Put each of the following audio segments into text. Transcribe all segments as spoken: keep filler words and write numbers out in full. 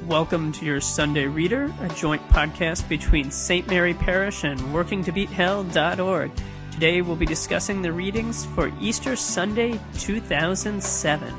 Welcome to your Sunday Reader, a joint podcast between Saint Mary Parish and working to beat hell dot org. Today we'll be discussing the readings for Easter Sunday two thousand seven.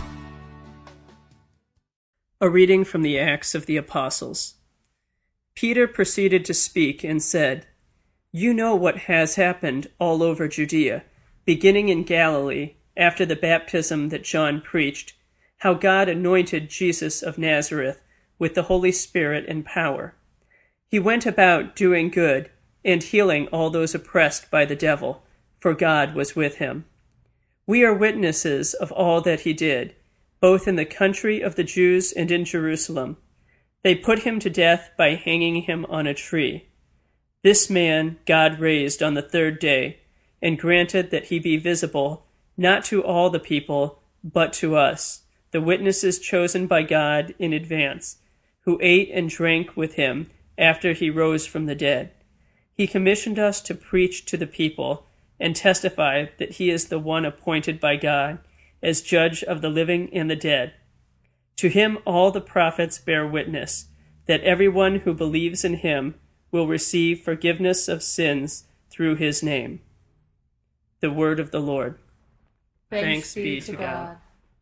A reading from the Acts of the Apostles. Peter proceeded to speak and said, "You know what has happened all over Judea, beginning in Galilee, after the baptism that John preached, how God anointed Jesus of Nazareth with the Holy Spirit and power. He went about doing good and healing all those oppressed by the devil, for God was with him. We are witnesses of all that he did, both in the country of the Jews and in Jerusalem. They put him to death by hanging him on a tree. This man God raised on the third day, and granted that he be visible, not to all the people, but to us, the witnesses chosen by God in advance, who ate and drank with him after he rose from the dead. He commissioned us to preach to the people and testify that he is the one appointed by God as judge of the living and the dead. To him all the prophets bear witness that everyone who believes in him will receive forgiveness of sins through his name." The word of the Lord. Thanks, Thanks be to God. God.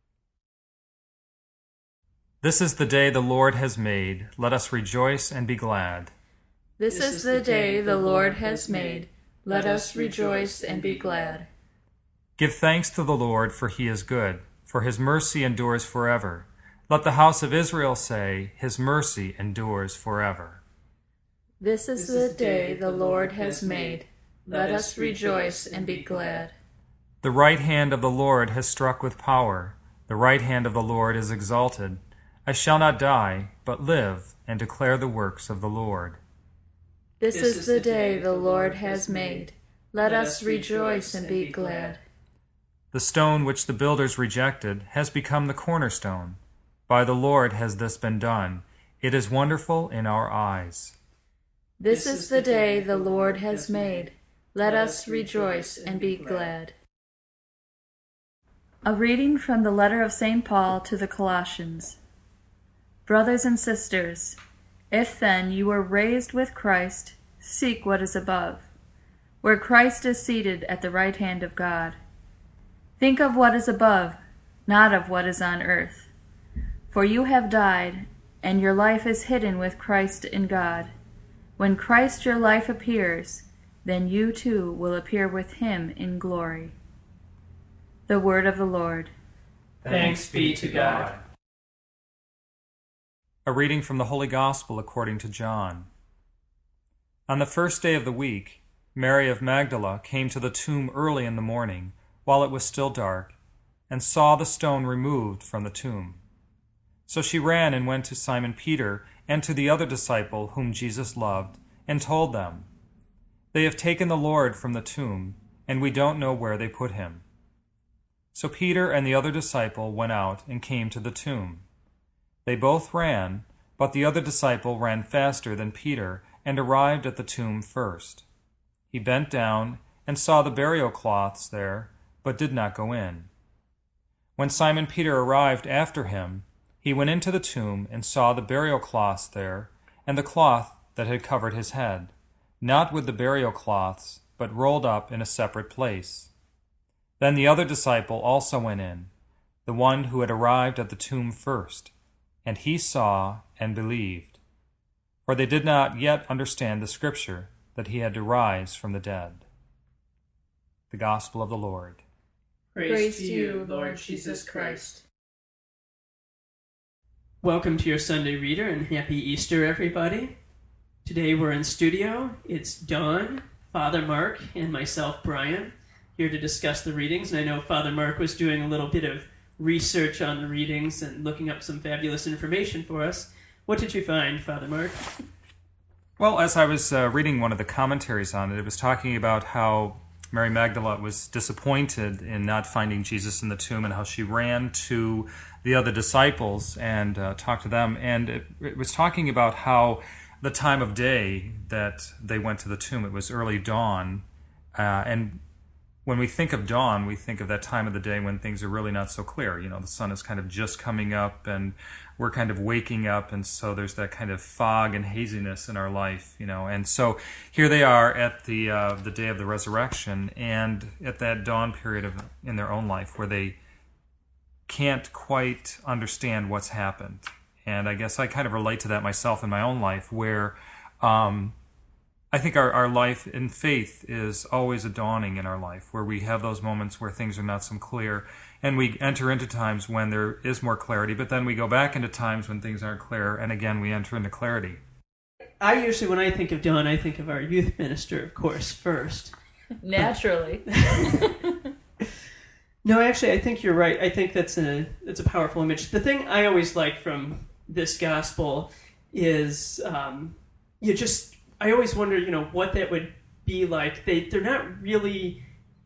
This is the day the Lord has made. Let us rejoice and be glad. This is the day the Lord has made. Let us rejoice and be glad. Give thanks to the Lord, for he is good, for his mercy endures forever. Let the house of Israel say, his mercy endures forever. This is the day the Lord has made. Let us rejoice and be glad. The right hand of the Lord has struck with power. The right hand of the Lord is exalted. I shall not die, but live and declare the works of the Lord. This is the day the Lord has made. Let us rejoice and be glad. The stone which the builders rejected has become the cornerstone. By the Lord has this been done. It is wonderful in our eyes. This is the day the Lord has made. Let us rejoice and be glad. A reading from the letter of Saint Paul to the Colossians. Brothers and sisters, if then you were raised with Christ, seek what is above, where Christ is seated at the right hand of God. Think of what is above, not of what is on earth. For you have died, and your life is hidden with Christ in God. When Christ your life appears, then you too will appear with him in glory. The word of the Lord. Thanks be to God. A reading from the Holy Gospel according to John. On the first day of the week, Mary of Magdala came to the tomb early in the morning, while it was still dark, and saw the stone removed from the tomb. So she ran and went to Simon Peter and to the other disciple whom Jesus loved, and told them, "They have taken the Lord from the tomb, and we don't know where they put him." So Peter and the other disciple went out and came to the tomb. They both ran, but the other disciple ran faster than Peter and arrived at the tomb first. He bent down and saw the burial cloths there, but did not go in. When Simon Peter arrived after him, he went into the tomb and saw the burial cloths there, and the cloth that had covered his head, not with the burial cloths, but rolled up in a separate place. Then the other disciple also went in, the one who had arrived at the tomb first, and he saw and believed. For they did not yet understand the scripture that he had to rise from the dead. The Gospel of the Lord. Praise, Praise to you, Lord Jesus Christ. Welcome to your Sunday Reader and happy Easter, everybody. Today we're in studio. It's Dawn, Father Mark, and myself, Brian, here to discuss the readings. And I know Father Mark was doing a little bit of research on the readings and looking up some fabulous information for us. What did you find, Father Mark? Well, as I was uh, reading one of the commentaries on it, it was talking about how Mary Magdalene was disappointed in not finding Jesus in the tomb and how she ran to the other disciples and uh, talked to them. And it, it was talking about how the time of day that they went to the tomb, it was early dawn, uh, and when we think of dawn, we think of that time of the day when things are really not so clear. You know, the sun is kind of just coming up and we're kind of waking up, and so there's that kind of fog and haziness in our life, you know. And so here they are at the uh, the day of the resurrection, and at that dawn period of in their own life where they can't quite understand what's happened. And I guess I kind of relate to that myself in my own life, where um, I think our, our life in faith is always a dawning in our life, where we have those moments where things are not so clear, and we enter into times when there is more clarity, but then we go back into times when things aren't clear, and again we enter into clarity. I usually, when I think of dawn, I think of our youth minister, of course, first. Naturally. No, actually, I think you're right. I think that's a that's a powerful image. The thing I always like from this gospel is um, you just. I always wonder, you know, what that would be like. They they're not really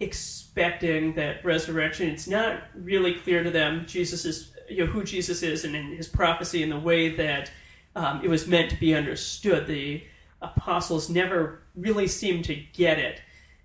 expecting that resurrection. It's not really clear to them Jesus is you know who Jesus is and in his prophecy in the way that um, it was meant to be understood. The apostles never really seemed to get it.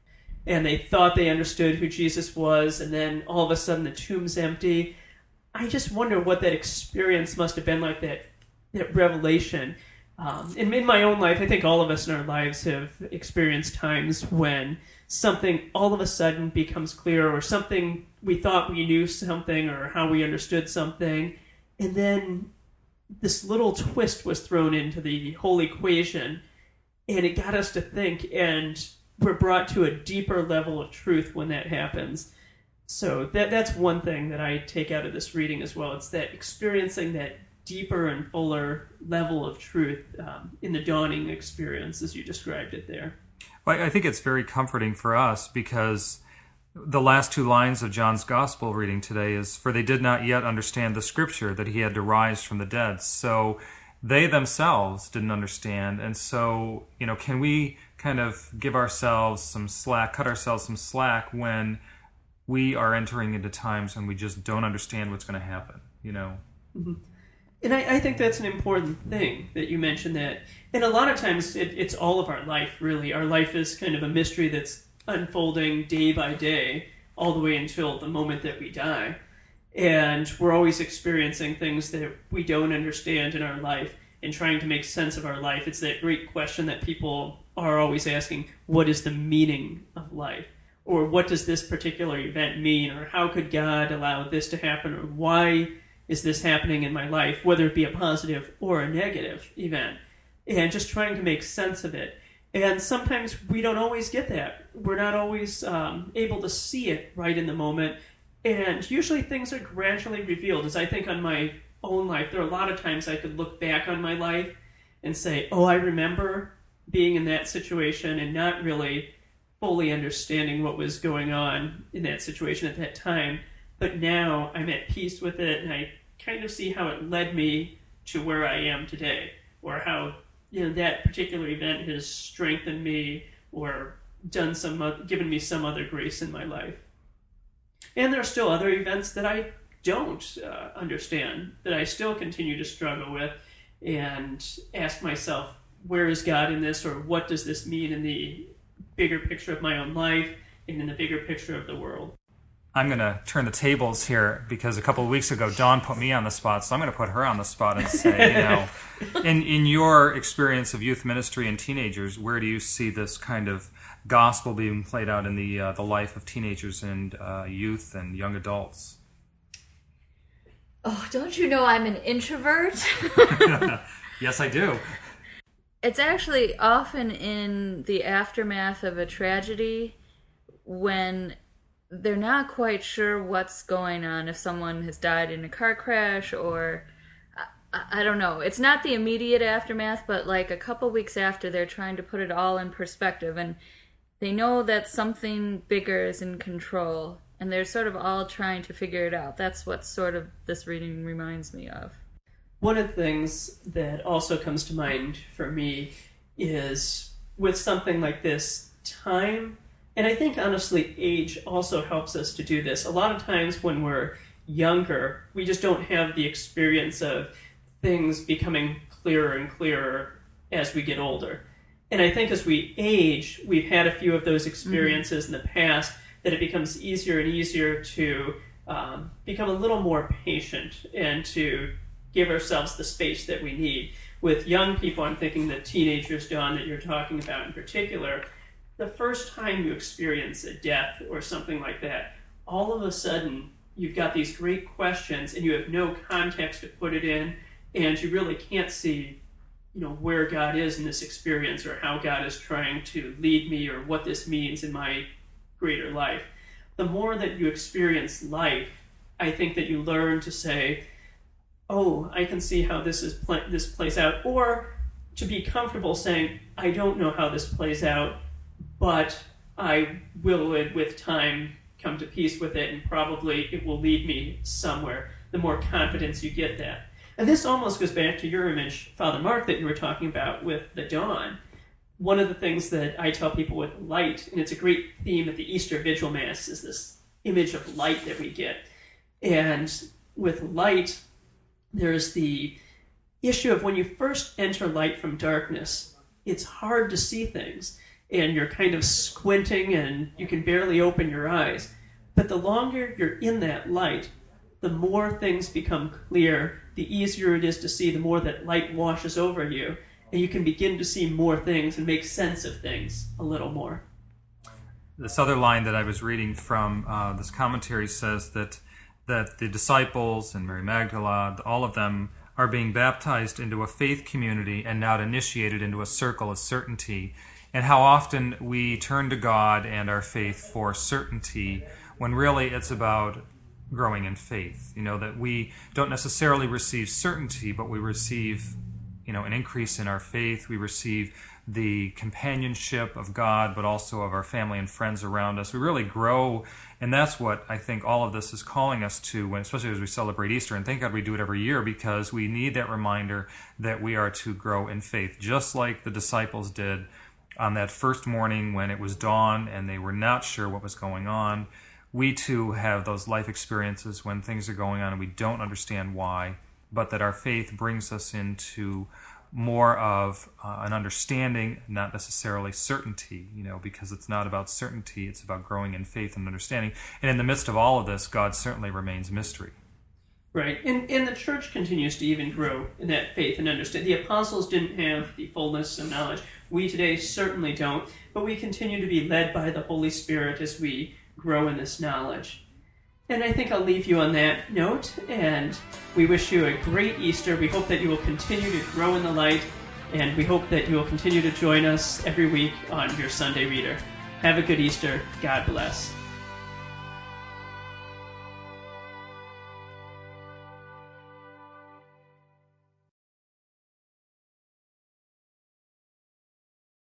And they thought they understood who Jesus was, and then all of a sudden the tomb's empty. I just wonder what that experience must have been like, that that revelation. Um, and in my own life, I think all of us in our lives have experienced times when something all of a sudden becomes clear, or something we thought we knew something, or how we understood something, and then this little twist was thrown into the whole equation, and it got us to think, and we're brought to a deeper level of truth when that happens. So that that's one thing that I take out of this reading as well. It's that experiencing that deeper and fuller level of truth um, in the dawning experience, as you described it there. Well, I think it's very comforting for us, because the last two lines of John's Gospel reading today is, "For they did not yet understand the Scripture, that he had to rise from the dead." So they themselves didn't understand. And so, you know, can we kind of give ourselves some slack, cut ourselves some slack when we are entering into times when we just don't understand what's going to happen, you know? Mm-hmm. And I, I think that's an important thing that you mentioned that. And a lot of times it, it's all of our life, really. Our life is kind of a mystery that's unfolding day by day, all the way until the moment that we die. And we're always experiencing things that we don't understand in our life and trying to make sense of our life. It's that great question that people are always asking: what is the meaning of life? Or what does this particular event mean? Or how could God allow this to happen? Or why is this happening in my life, whether it be a positive or a negative event? And just trying to make sense of it. And sometimes we don't always get that. We're not always um, able to see it right in the moment. And usually things are gradually revealed. As I think on my own life, there are a lot of times I could look back on my life and say, oh, I remember being in that situation and not really fully understanding what was going on in that situation at that time. But now I'm at peace with it, and I kind of see how it led me to where I am today, or how, you know, that particular event has strengthened me or done some, given me some other grace in my life. And there are still other events that I don't uh, understand, that I still continue to struggle with and ask myself, where is God in this, or what does this mean in the bigger picture of my own life and in the bigger picture of the world? I'm going to turn the tables here, because a couple of weeks ago, Dawn put me on the spot, so I'm going to put her on the spot and say, you know, in, in your experience of youth ministry and teenagers, where do you see this kind of gospel being played out in the uh, the life of teenagers and uh, youth and young adults? Oh, don't you know I'm an introvert? Yes, I do. It's actually often in the aftermath of a tragedy, when they're not quite sure what's going on, if someone has died in a car crash, or I, I don't know. It's not the immediate aftermath, but like a couple weeks after, they're trying to put it all in perspective, and they know that something bigger is in control, and they're sort of all trying to figure it out. That's what sort of this reading reminds me of. One of the things that also comes to mind for me is, with something like this, time, and I think honestly age also helps us to do this. A lot of times when we're younger, we just don't have the experience of things becoming clearer and clearer as we get older. And I think as we age, we've had a few of those experiences mm-hmm. in the past, that it becomes easier and easier to um, become a little more patient and to give ourselves the space that we need. With young people, I'm thinking the teenagers, Dawn, that you're talking about in particular, the first time you experience a death or something like that, all of a sudden you've got these great questions and you have no context to put it in, and you really can't see, you know, where God is in this experience or how God is trying to lead me or what this means in my greater life. The more that you experience life, I think that you learn to say, oh, I can see how this is pl- this plays out, or to be comfortable saying, I don't know how this plays out, but I will, with time, come to peace with it, and probably it will lead me somewhere. The more confidence you get that. And this almost goes back to your image, Father Mark, that you were talking about with the dawn. One of the things that I tell people with light, and it's a great theme at the Easter Vigil Mass, is this image of light that we get. And with light, there's the issue of when you first enter light from darkness, it's hard to see things, and you're kind of squinting and you can barely open your eyes. But the longer you're in that light, the more things become clear, the easier it is to see, the more that light washes over you, and you can begin to see more things and make sense of things a little more. This other line that I was reading from uh, this commentary says that that the disciples and Mary Magdalene, all of them are being baptized into a faith community and now initiated into a circle of certainty. And how often we turn to God and our faith for certainty when really it's about growing in faith. You know, that we don't necessarily receive certainty, but we receive, you know, an increase in our faith. We receive the companionship of God, but also of our family and friends around us. We really grow, and that's what I think all of this is calling us to, when, especially as we celebrate Easter. And thank God we do it every year, because we need that reminder that we are to grow in faith, just like the disciples did on that first morning when it was dawn and they were not sure what was going on. We too have those life experiences when things are going on and we don't understand why, but that our faith brings us into more of uh, an understanding, not necessarily certainty, you know, because it's not about certainty, it's about growing in faith and understanding. And in the midst of all of this, God certainly remains mystery. Right, and, and the church continues to even grow in that faith and understand. The apostles didn't have the fullness of knowledge. We today certainly don't, but we continue to be led by the Holy Spirit as we grow in this knowledge. And I think I'll leave you on that note, and we wish you a great Easter. We hope that you will continue to grow in the light, and we hope that you will continue to join us every week on your Sunday Reader. Have a good Easter. God bless.